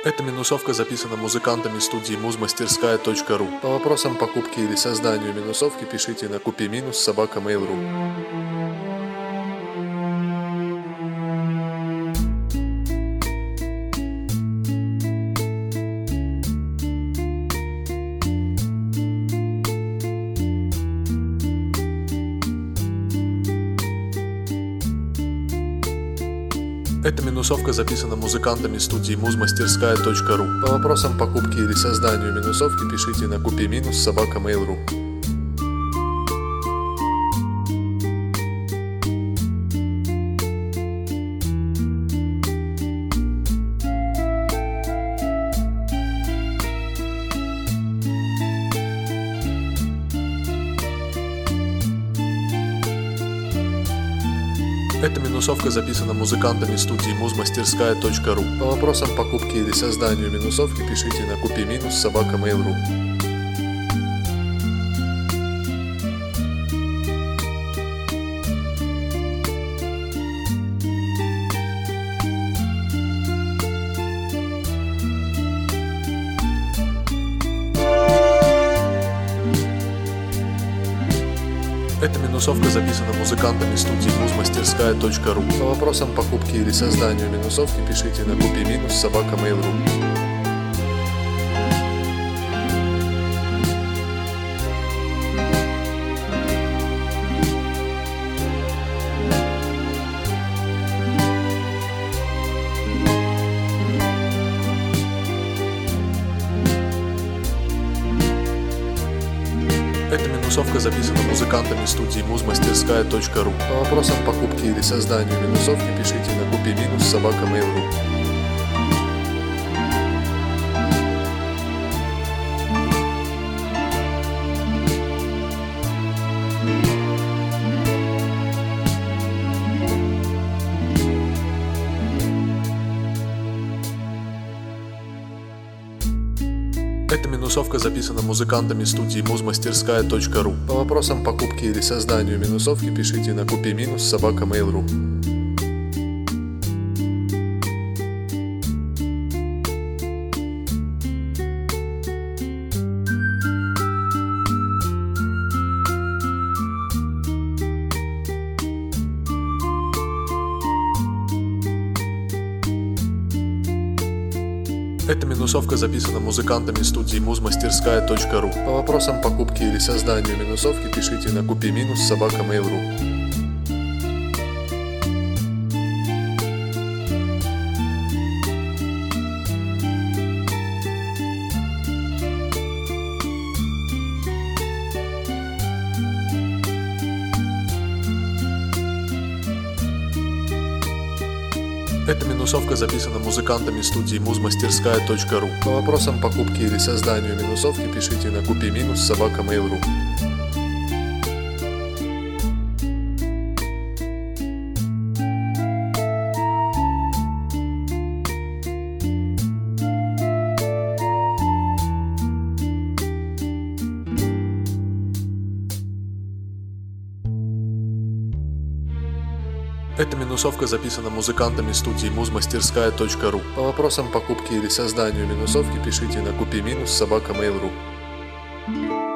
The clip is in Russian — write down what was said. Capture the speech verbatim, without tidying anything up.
Эта минусовка записана музыкантами студии музмастерская точка ру. По вопросам покупки или созданию минусовки пишите на купи собака мейл точка ру. Эта минусовка записана музыкантами студии музмастерская точка ру. По вопросам покупки или созданию минусовки пишите на купи собака мейл точка ру. Эта минусовка записана музыкантами студии музмастерская точка ру. По вопросам покупки или созданию минусовки пишите на купи собака мейл точка ру. Эта минусовка записана музыкантами студии музмастерская точка ру. По вопросам покупки или созданию минусовки пишите на купи собака мейл точка ру. Эта минусовка записана музыкантами студии музмастерская точка ру. По вопросам покупки или созданию минусовки пишите на купи собака мейл точка ру. Эта минусовка записана музыкантами студии музмастерская точка ру. По вопросам покупки или созданию минусовки пишите на купи собака мейл точка ру. Эта минусовка записана музыкантами студии музмастерская точка ру. По вопросам покупки или созданию минусовки пишите на купи собака мейл точка ру. Эта минусовка записана музыкантами студии музмастерская точка ру. По вопросам покупки или созданию минусовки пишите на купи собака мейл точка ру. Эта минусовка записана музыкантами студии музмастерская точка ру. По вопросам покупки или созданию минусовки пишите на купи собака мейл точка ру.